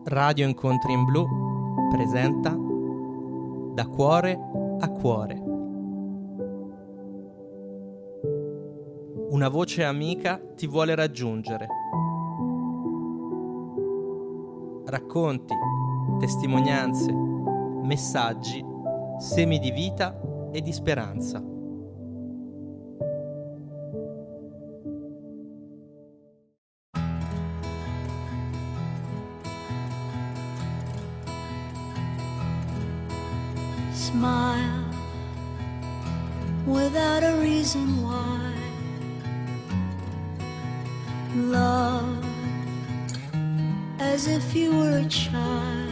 Radio Incontri in Blu presenta Da cuore a cuore. Una voce amica ti vuole raggiungere. Racconti, testimonianze, messaggi, semi di vita e di speranza. Smile without a reason why. Love as if you were a child.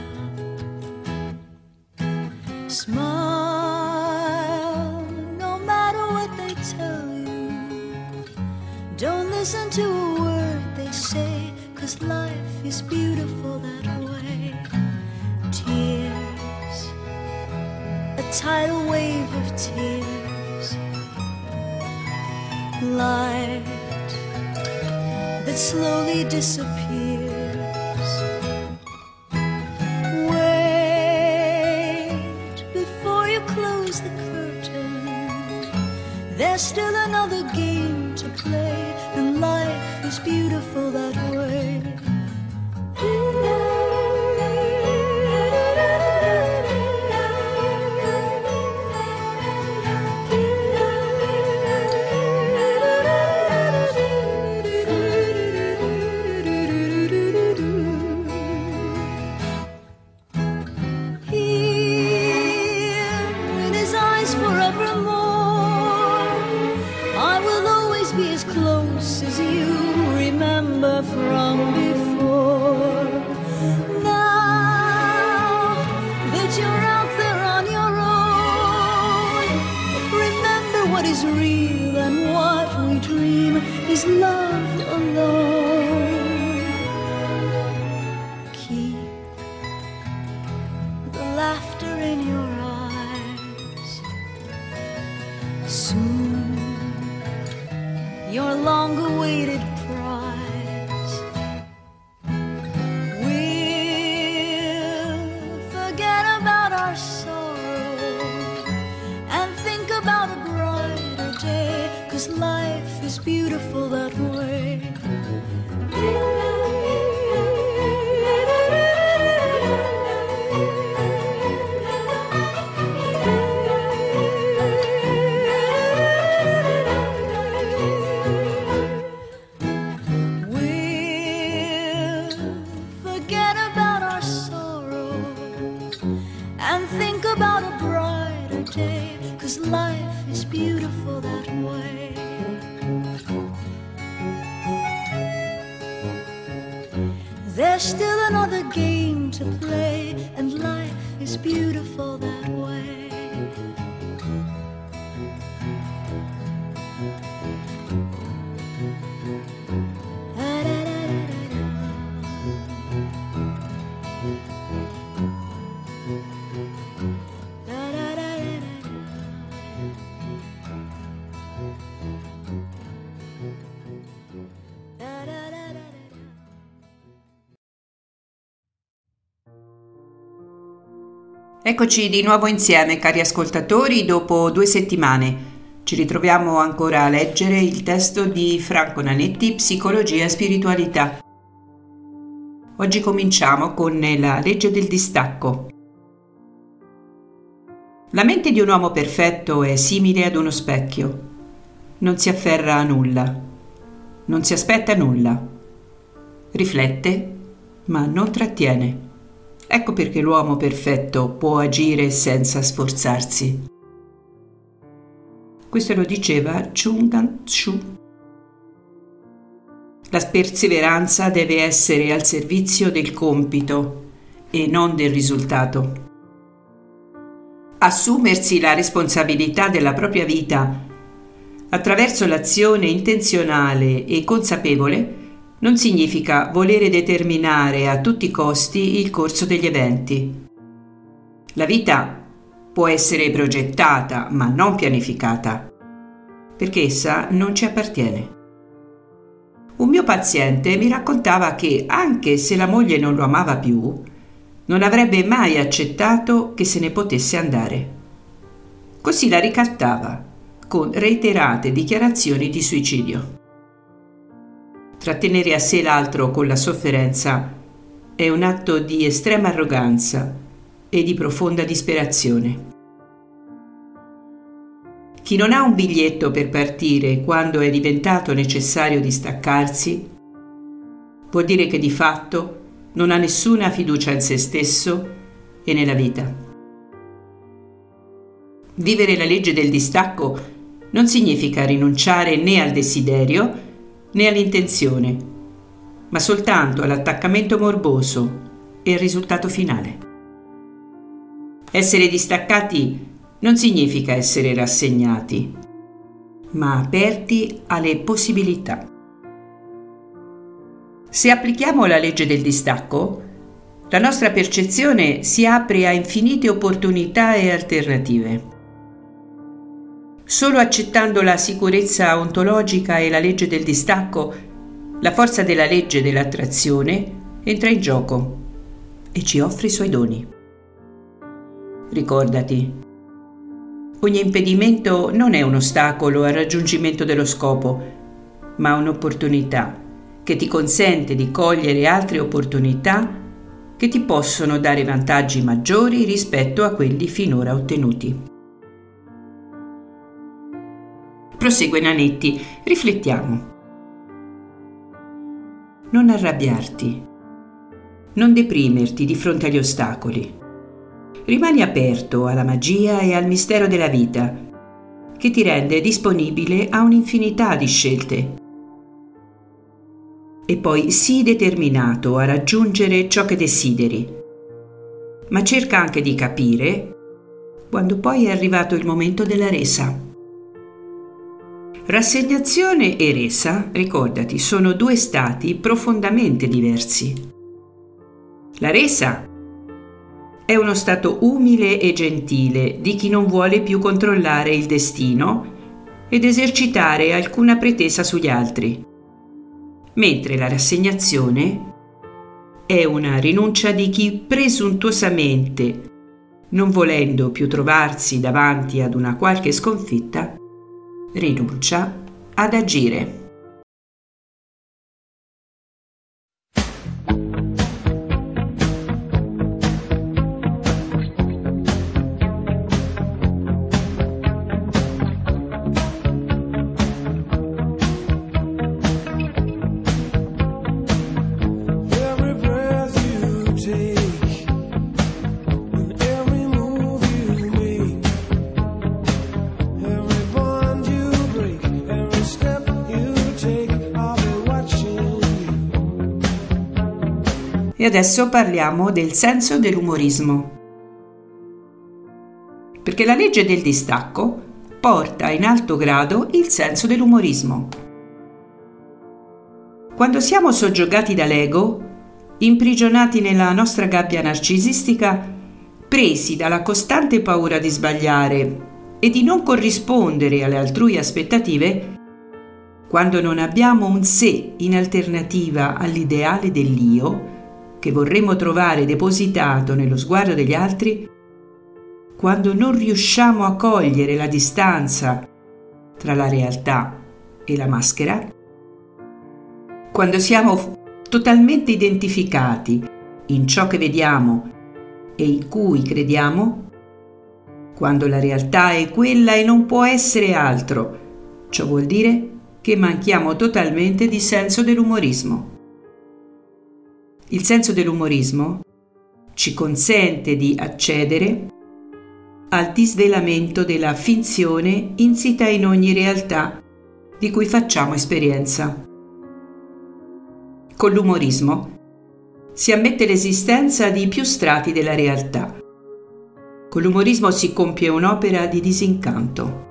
Smile no matter what they tell you. Don't listen to a word they say, 'cause life is beautiful that way. Tears, a tidal wave of tears, light that slowly disappears. Wait before you close the curtain. There's still another game to play, and life is beautiful that way. From before, now that you're out there on your own, remember what is real and what we dream is love alone. Keep the laughter in your eyes. Soon your long-awaited life is beautiful that way. We'll forget about our sorrow and think about a brighter day, 'cause life is beautiful that way. There's still another game to play, and life is beautiful that way. Eccoci di nuovo insieme, cari ascoltatori, dopo 2 settimane. Ci ritroviamo ancora a leggere il testo di Franco Nanetti, Psicologia e Spiritualità. Oggi cominciamo con la legge del distacco. La mente di un uomo perfetto è simile ad uno specchio. Non si afferra a nulla, non si aspetta nulla, riflette, ma non trattiene. Ecco perché l'uomo perfetto può agire senza sforzarsi. Questo lo diceva Chung Tzu. La perseveranza deve essere al servizio del compito e non del risultato. Assumersi la responsabilità della propria vita attraverso l'azione intenzionale e consapevole non significa volere determinare a tutti i costi il corso degli eventi. La vita può essere progettata, ma non pianificata, perché essa non ci appartiene. Un mio paziente mi raccontava che, anche se la moglie non lo amava più, non avrebbe mai accettato che se ne potesse andare. Così la ricattava, con reiterate dichiarazioni di suicidio. Trattenere a sé l'altro con la sofferenza è un atto di estrema arroganza e di profonda disperazione. Chi non ha un biglietto per partire quando è diventato necessario distaccarsi, vuol dire che di fatto non ha nessuna fiducia in se stesso e nella vita. Vivere la legge del distacco non significa rinunciare né al desiderio né all'intenzione, ma soltanto all'attaccamento morboso e al risultato finale. Essere distaccati non significa essere rassegnati, ma aperti alle possibilità. Se applichiamo la legge del distacco, la nostra percezione si apre a infinite opportunità e alternative. Solo accettando la sicurezza ontologica e la legge del distacco, la forza della legge dell'attrazione entra in gioco e ci offre i suoi doni. Ricordati, ogni impedimento non è un ostacolo al raggiungimento dello scopo, ma un'opportunità che ti consente di cogliere altre opportunità che ti possono dare vantaggi maggiori rispetto a quelli finora ottenuti. Prosegue Nanetti, riflettiamo. Non arrabbiarti, non deprimerti di fronte agli ostacoli. Rimani aperto alla magia e al mistero della vita, che ti rende disponibile a un'infinità di scelte. E poi sii determinato a raggiungere ciò che desideri, ma cerca anche di capire quando poi è arrivato il momento della resa. Rassegnazione e resa, ricordati, sono due stati profondamente diversi. La resa è uno stato umile e gentile di chi non vuole più controllare il destino ed esercitare alcuna pretesa sugli altri, mentre la rassegnazione è una rinuncia di chi presuntuosamente, non volendo più trovarsi davanti ad una qualche sconfitta, rinuncia ad agire. E adesso parliamo del senso dell'umorismo. Perché la legge del distacco porta in alto grado il senso dell'umorismo. Quando siamo soggiogati dall'ego, imprigionati nella nostra gabbia narcisistica, presi dalla costante paura di sbagliare e di non corrispondere alle altrui aspettative, quando non abbiamo un sé in alternativa all'ideale dell'io, che vorremmo trovare depositato nello sguardo degli altri, quando non riusciamo a cogliere la distanza tra la realtà e la maschera, quando siamo totalmente identificati in ciò che vediamo e in cui crediamo, quando la realtà è quella e non può essere altro, ciò vuol dire che manchiamo totalmente di senso dell'umorismo. Il senso dell'umorismo ci consente di accedere al disvelamento della finzione insita in ogni realtà di cui facciamo esperienza. Con l'umorismo si ammette l'esistenza di più strati della realtà. Con l'umorismo si compie un'opera di disincanto.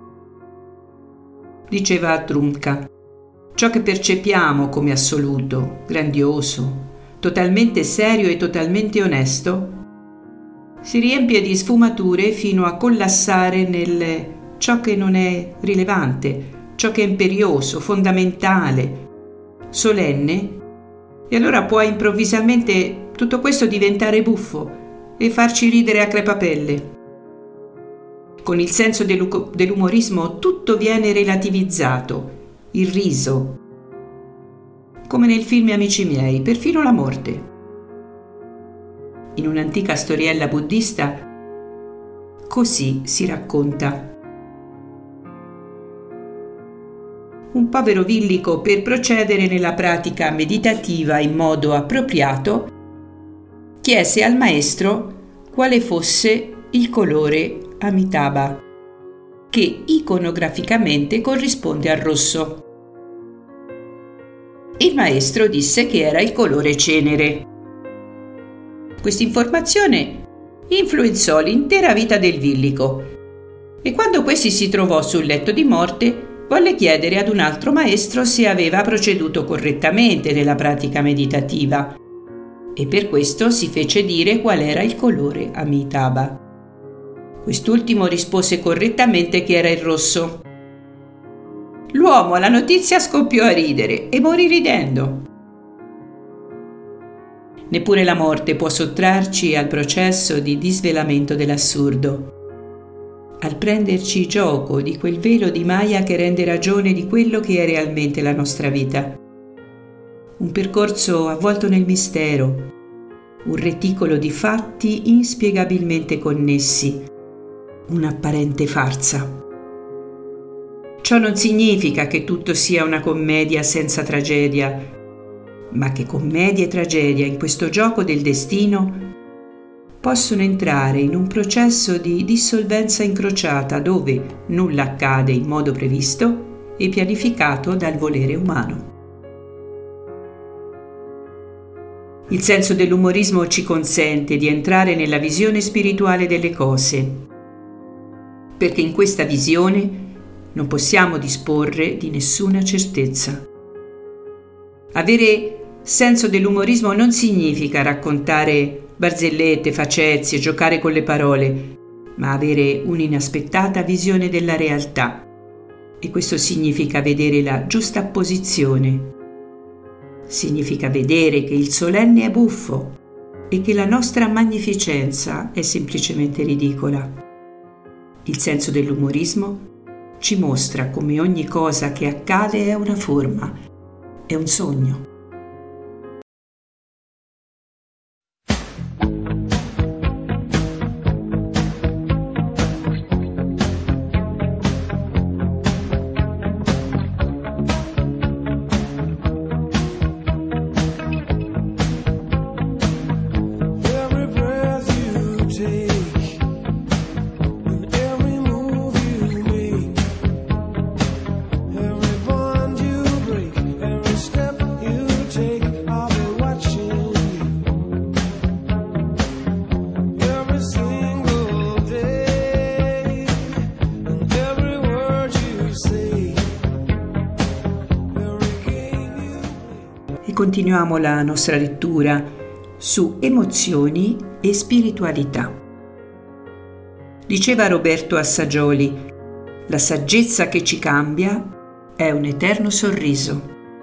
Diceva Trumka, ciò che percepiamo come assoluto, grandioso, totalmente serio e totalmente onesto, si riempie di sfumature fino a collassare nel ciò che non è rilevante, ciò che è imperioso, fondamentale, solenne, e allora può improvvisamente tutto questo diventare buffo e farci ridere a crepapelle. Con il senso dell'umorismo tutto viene relativizzato, irriso, come nel film Amici miei, perfino la morte. In un'antica storiella buddista così si racconta. Un povero villico, per procedere nella pratica meditativa in modo appropriato, chiese al maestro quale fosse il colore Amitabha, che iconograficamente corrisponde al rosso. Il maestro disse che era il colore cenere. Questa informazione influenzò l'intera vita del villico e quando questi si trovò sul letto di morte volle chiedere ad un altro maestro se aveva proceduto correttamente nella pratica meditativa e per questo si fece dire qual era il colore Amitabha. Quest'ultimo rispose correttamente che era il rosso. L'uomo alla notizia scoppiò a ridere e morì ridendo. Neppure la morte può sottrarci al processo di disvelamento dell'assurdo, al prenderci gioco di quel velo di Maya che rende ragione di quello che è realmente la nostra vita. Un percorso avvolto nel mistero, un reticolo di fatti inspiegabilmente connessi, un'apparente farsa. Ciò non significa che tutto sia una commedia senza tragedia, ma che commedia e tragedia in questo gioco del destino possono entrare in un processo di dissolvenza incrociata dove nulla accade in modo previsto e pianificato dal volere umano. Il senso dell'umorismo ci consente di entrare nella visione spirituale delle cose, perché in questa visione non possiamo disporre di nessuna certezza. Avere senso dell'umorismo non significa raccontare barzellette, facezie, giocare con le parole, ma avere un'inaspettata visione della realtà. E questo significa vedere la giusta posizione. Significa vedere che il solenne è buffo e che la nostra magnificenza è semplicemente ridicola. Il senso dell'umorismo ci mostra come ogni cosa che accade è una forma, è un sogno. Continuiamo la nostra lettura su emozioni e spiritualità. Diceva Roberto Assagioli: la saggezza che ci cambia è un eterno sorriso.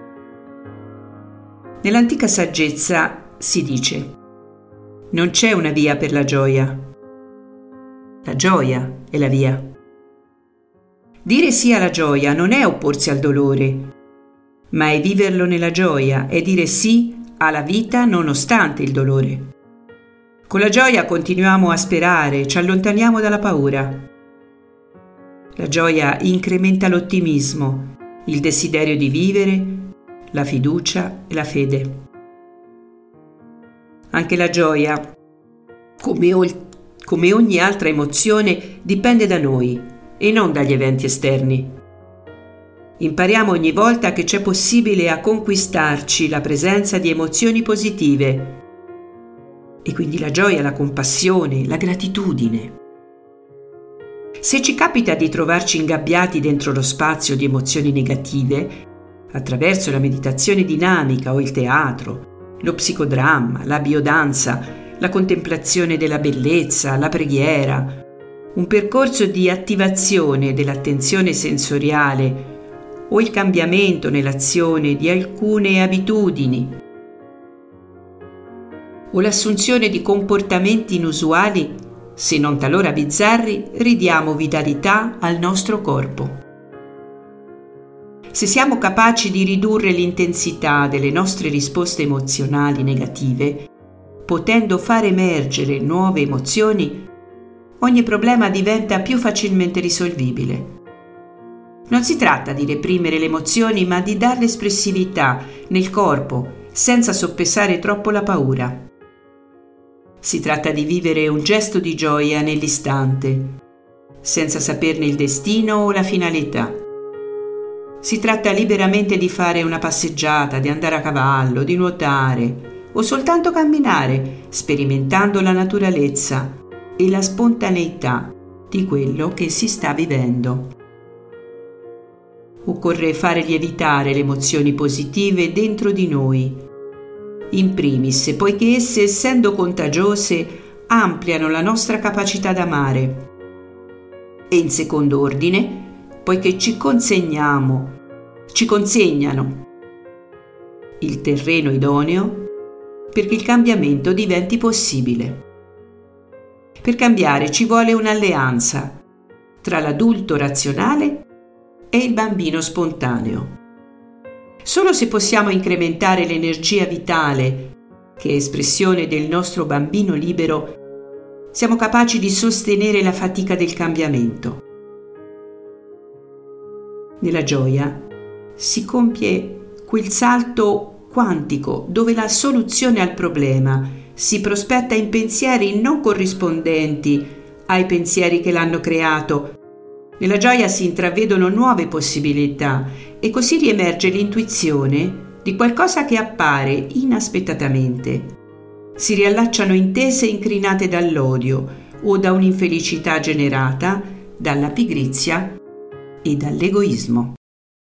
Nell'antica saggezza si dice: non c'è una via per la gioia è la via. Dire sì alla gioia non è opporsi al dolore, ma è viverlo nella gioia, è dire sì alla vita nonostante il dolore. Con la gioia continuiamo a sperare, ci allontaniamo dalla paura. La gioia incrementa l'ottimismo, il desiderio di vivere, la fiducia e la fede. Anche la gioia, come ogni altra emozione, dipende da noi e non dagli eventi esterni. Impariamo ogni volta che c'è possibile a conquistarci la presenza di emozioni positive e quindi la gioia, la compassione, la gratitudine. Se ci capita di trovarci ingabbiati dentro lo spazio di emozioni negative, attraverso la meditazione dinamica o il teatro, lo psicodramma, la biodanza, la contemplazione della bellezza, la preghiera, un percorso di attivazione dell'attenzione sensoriale o il cambiamento nell'azione di alcune abitudini o l'assunzione di comportamenti inusuali, se non talora bizzarri, ridiamo vitalità al nostro corpo. Se siamo capaci di ridurre l'intensità delle nostre risposte emozionali negative, potendo far emergere nuove emozioni, ogni problema diventa più facilmente risolvibile. Non si tratta di reprimere le emozioni, ma di darle espressività nel corpo, senza soppesare troppo la paura. Si tratta di vivere un gesto di gioia nell'istante, senza saperne il destino o la finalità. Si tratta liberamente di fare una passeggiata, di andare a cavallo, di nuotare o soltanto camminare, sperimentando la naturalezza e la spontaneità di quello che si sta vivendo. Occorre fare lievitare le emozioni positive dentro di noi, in primis, poiché esse, essendo contagiose, ampliano la nostra capacità d'amare, e in secondo ordine, poiché ci consegnano il terreno idoneo perché il cambiamento diventi possibile. Per cambiare ci vuole un'alleanza tra l'adulto razionale e il bambino spontaneo. Solo se possiamo incrementare l'energia vitale, che è espressione del nostro bambino libero, siamo capaci di sostenere la fatica del cambiamento. Nella gioia si compie quel salto quantico dove la soluzione al problema si prospetta in pensieri non corrispondenti ai pensieri che l'hanno creato. Nella gioia si intravedono nuove possibilità e così riemerge l'intuizione di qualcosa che appare inaspettatamente. Si riallacciano intese incrinate dall'odio o da un'infelicità generata dalla pigrizia e dall'egoismo.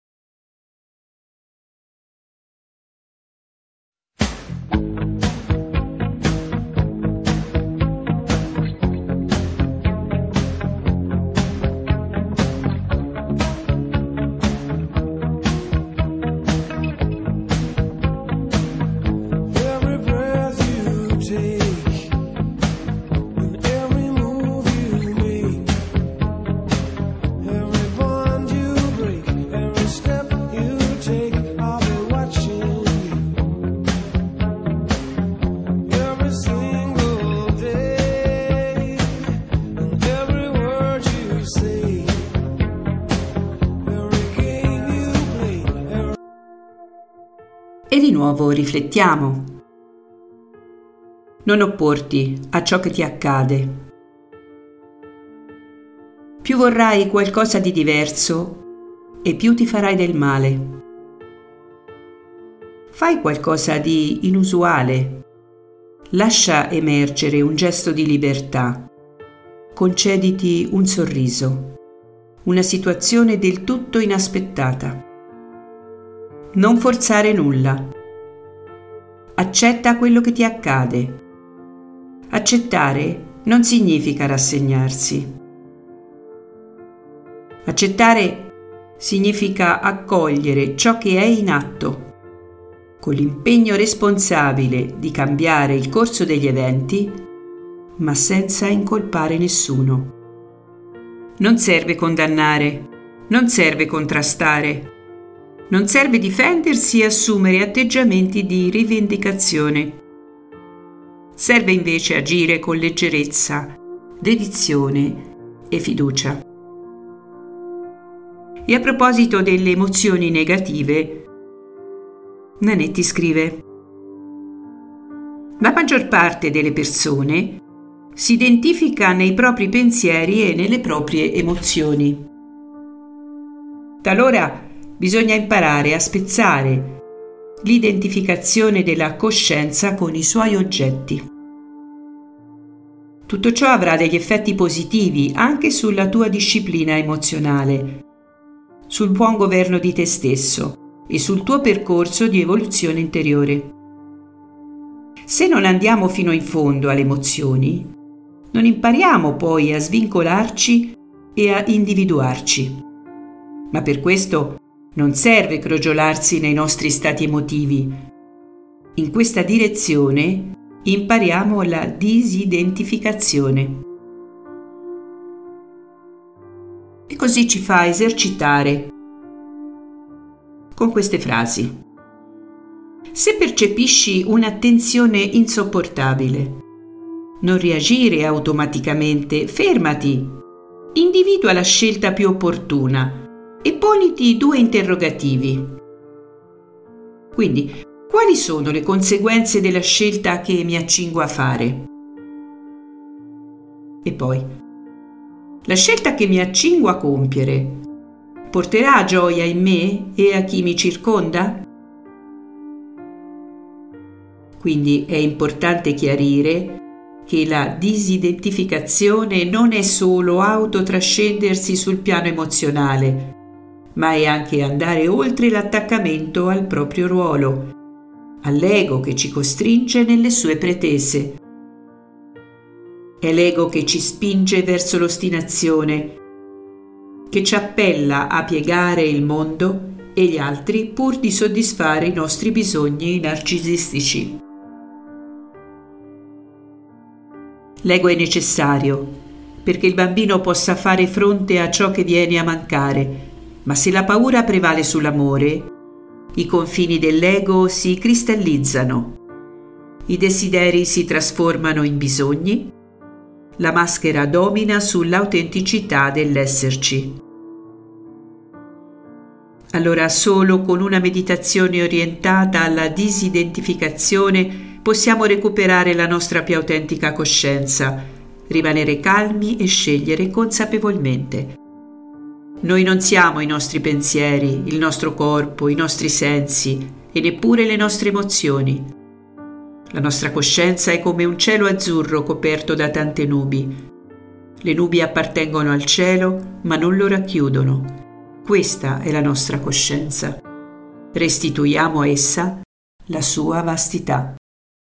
E di nuovo riflettiamo. Non opporti a ciò che ti accade. Più vorrai qualcosa di diverso e più ti farai del male. Fai qualcosa di inusuale. Lascia emergere un gesto di libertà. Concediti un sorriso, una situazione del tutto inaspettata. Non forzare nulla. Accetta quello che ti accade. Accettare non significa rassegnarsi. Accettare significa accogliere ciò che è in atto, con l'impegno responsabile di cambiare il corso degli eventi, ma senza incolpare nessuno. Non serve condannare, non serve contrastare. Non serve difendersi e assumere atteggiamenti di rivendicazione. Serve invece agire con leggerezza, dedizione e fiducia. E a proposito delle emozioni negative, Nanetti scrive: la maggior parte delle persone si identifica nei propri pensieri e nelle proprie emozioni. Talora bisogna imparare a spezzare l'identificazione della coscienza con i suoi oggetti. Tutto ciò avrà degli effetti positivi anche sulla tua disciplina emozionale, sul buon governo di te stesso e sul tuo percorso di evoluzione interiore. Se non andiamo fino in fondo alle emozioni, non impariamo poi a svincolarci e a individuarci. Ma per questo Non serve crogiolarsi nei nostri stati emotivi. In questa direzione impariamo la disidentificazione. E così ci fa esercitare con queste frasi. Se percepisci una tensione insopportabile, non reagire automaticamente, fermati, individua la scelta più opportuna e poniti 2 interrogativi. Quindi, quali sono le conseguenze della scelta che mi accingo a fare? E poi, la scelta che mi accingo a compiere porterà gioia in me e a chi mi circonda? Quindi è importante chiarire che la disidentificazione non è solo autotrascendersi sul piano emozionale, ma è anche andare oltre l'attaccamento al proprio ruolo, all'ego che ci costringe nelle sue pretese. È l'ego che ci spinge verso l'ostinazione, che ci appella a piegare il mondo e gli altri pur di soddisfare i nostri bisogni narcisistici. L'ego è necessario perché il bambino possa fare fronte a ciò che viene a mancare, ma se la paura prevale sull'amore, i confini dell'ego si cristallizzano, i desideri si trasformano in bisogni, la maschera domina sull'autenticità dell'esserci. Allora solo con una meditazione orientata alla disidentificazione possiamo recuperare la nostra più autentica coscienza, rimanere calmi e scegliere consapevolmente. Noi non siamo i nostri pensieri, il nostro corpo, i nostri sensi e neppure le nostre emozioni. La nostra coscienza è come un cielo azzurro coperto da tante nubi. Le nubi appartengono al cielo, ma non lo racchiudono. Questa è la nostra coscienza. Restituiamo a essa la sua vastità.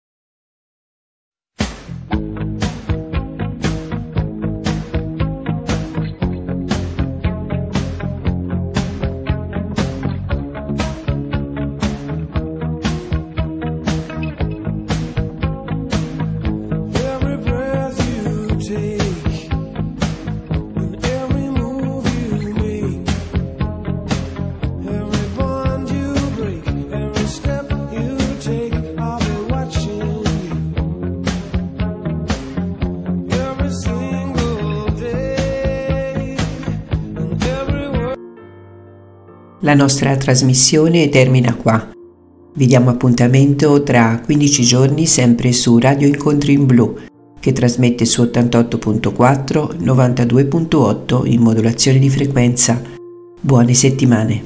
La nostra trasmissione termina qua. Vi diamo appuntamento tra 15 giorni sempre su Radio Incontri in Blu, che trasmette su 88.4, 92.8 in modulazione di frequenza. Buone settimane.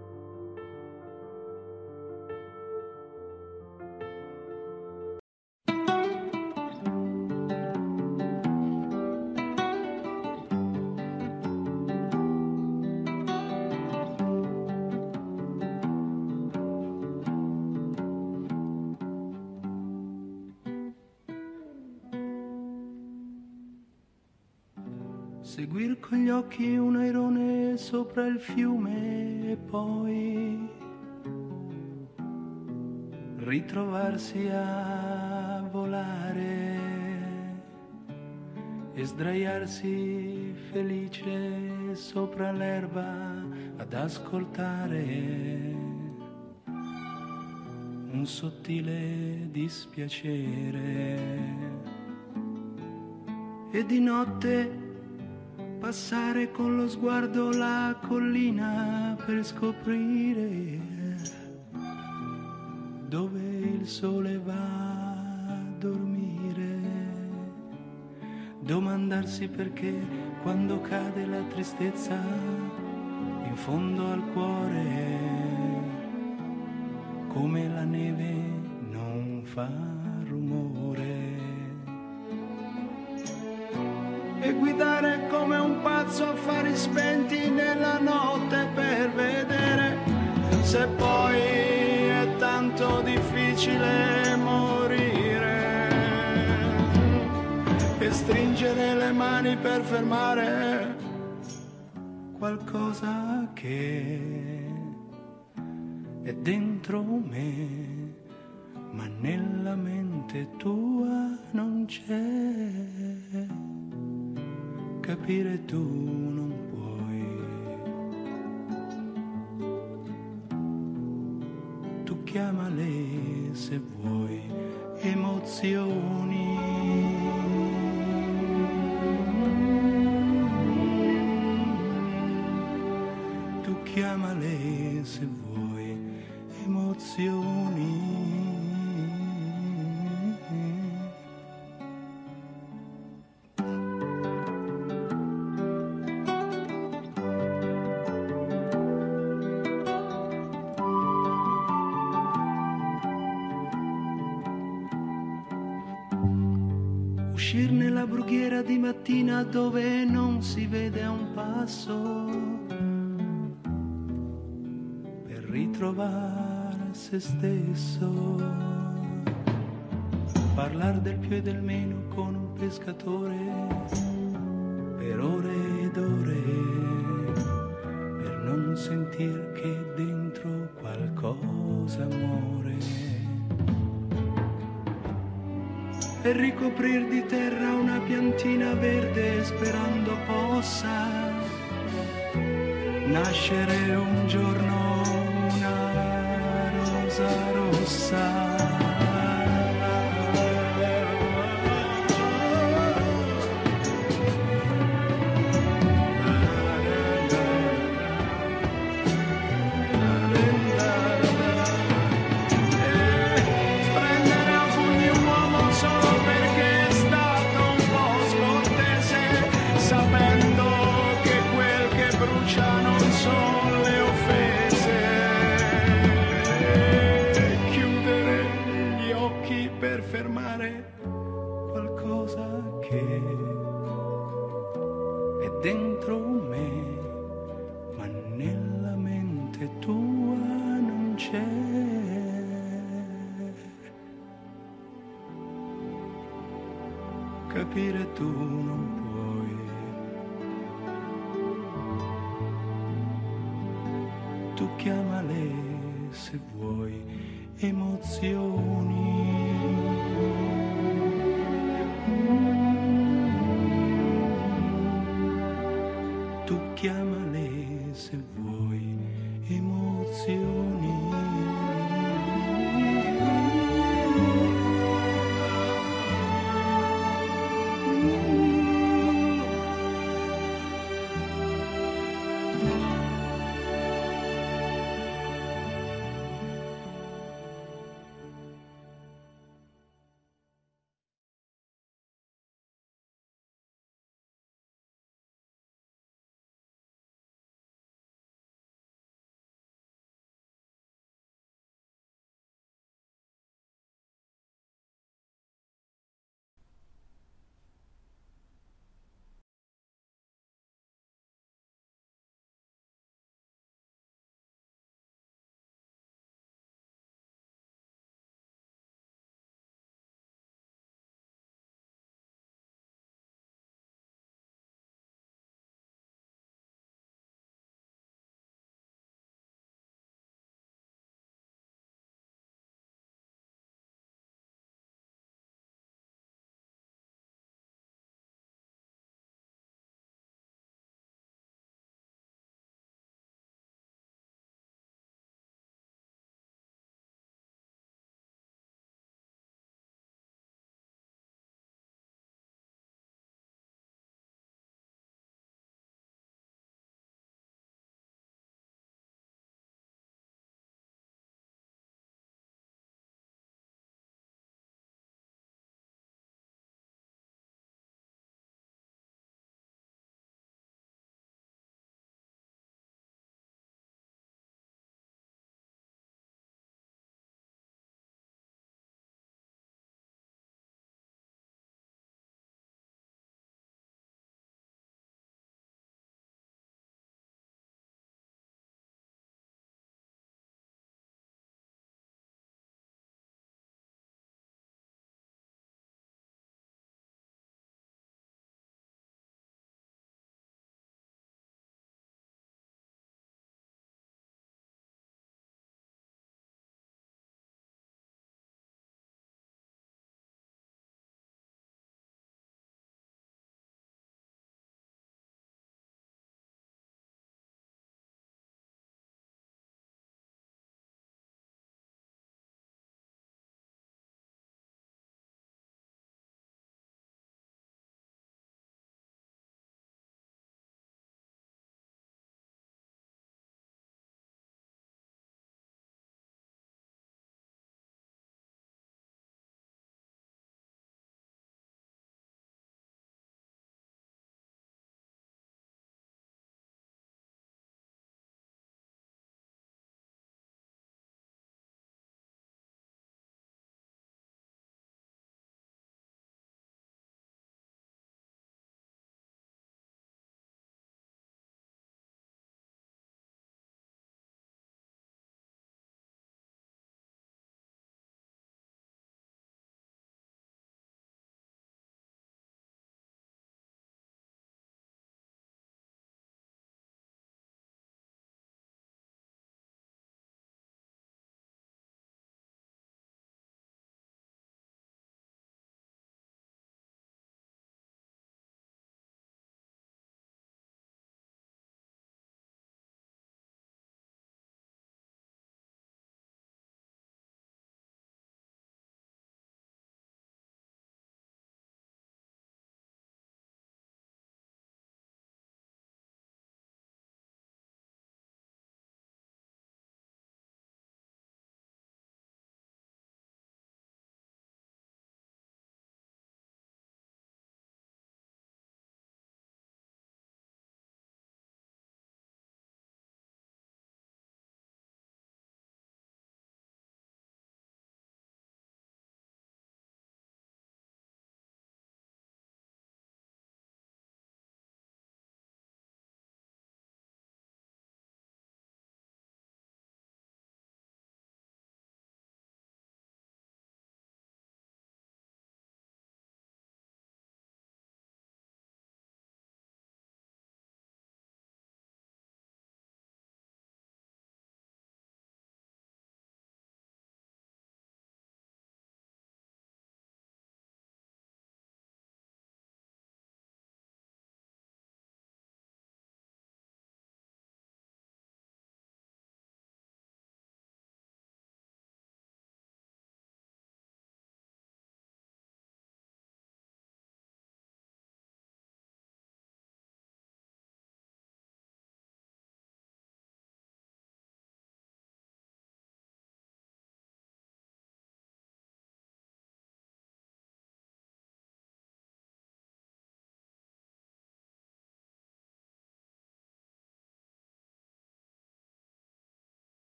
Seguir con gli occhi un airone sopra il fiume e poi ritrovarsi a volare e sdraiarsi felice sopra l'erba ad ascoltare un sottile dispiacere. E di notte passare con lo sguardo la collina per scoprire dove il sole va a dormire. Domandarsi perché quando cade la tristezza in fondo al cuore, come la neve non fa rumore. E guidare come un pazzo a fari spenti nella notte per vedere se poi è tanto difficile morire, e stringere le mani per fermare qualcosa che è dentro me, ma nella mente tua non c'è. Capire tu non puoi. Tu chiamale se vuoi emozioni. Tu chiamale se vuoi emozioni. Uscir nella brughiera di mattina dove non si vede a un passo, per ritrovare se stesso, parlar del più e del meno con un pescatore per ore ed ore, per non sentir che dentro qualcosa muore. E ricoprir di terra una piantina verde sperando possa nascere un giorno una rosa rossa. Per fermare qualcosa che è dentro me, ma nella mente tua non c'è. Capire tu non puoi. Tu chiamale se vuoi emozioni. Tu chiamale se vuoi emozioni.